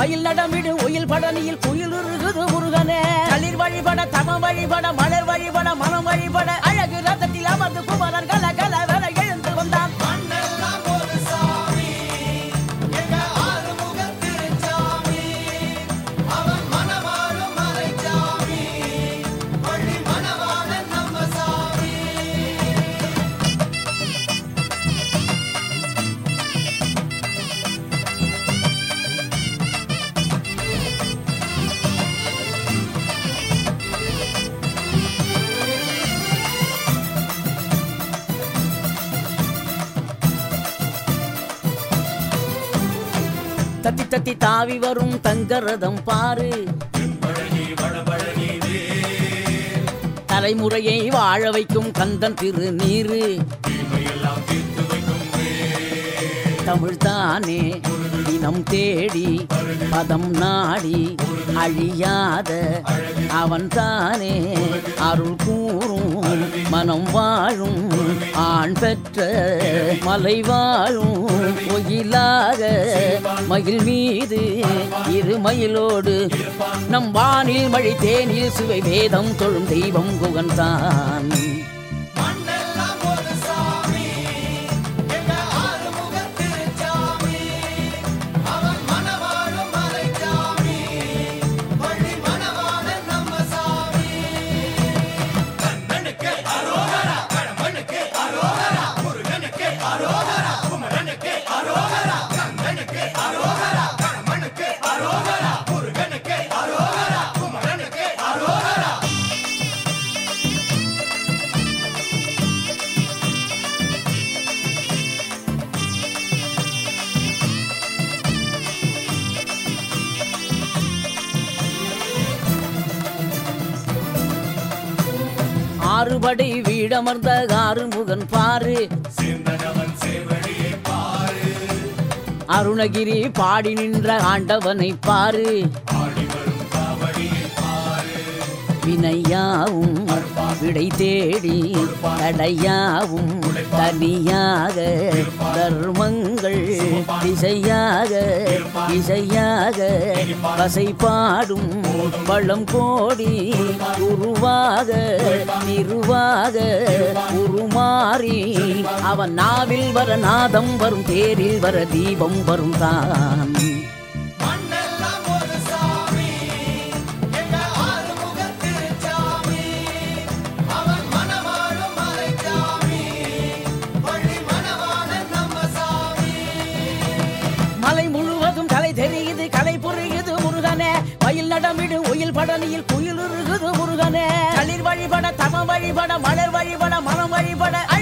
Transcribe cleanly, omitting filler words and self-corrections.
மயில் நடமிடு ஒயில் படனியில் குயில் உருகுது முருகனே களிர் வழிபட தம வழிபட மலர் வழிபட மனம் வழிபட அழகு ரதத்தில் அமர்ந்து குமரன் கல கல வர எழுந்து வந்தான் தத்தி தத்தி தாவி வரும் தங்கரதம் பாரு தலைமுறையை வாழ வைக்கும் கந்தன் திருநீரு தமிழ்தானே தினம் தேடி பதம் நாடி அழியாத அவன் தானே அருள் கூறும் மனம் வாழும் ஆண் பெற்ற மலை வாழும் ஒயிலாக மயில் மீது இரு மயிலோடு நம் வானில் மழை தேனில் சுவை வேதம் தொழும் தெய்வம் குகன்தான் ஆறுபடை வீடமர்ந்த ஆறுமுகன் பாரு அருணகிரி பாடி நின்ற ஆண்டவனை பாரு வினையாவும் விடை தேடி தடையாவும் தனியாக தர்மங்கள் திசையாக இசையாக வசை பாடும் வளம் கோடி உருவாக நிருவாக உருமாறி அவன் நாவில் வர நாதம் வரும் தேரில் வர தீபம் வரும் தான் மலை முழுவதும் கலை தெரியுது கலை புரியுது முருகனே மயில் நடமிடு ஒயில் படனியில் குயில் உருகுது முருகனே களிர் வழிபட தம வழிபட மலர் வழிபட மனம் வழிபட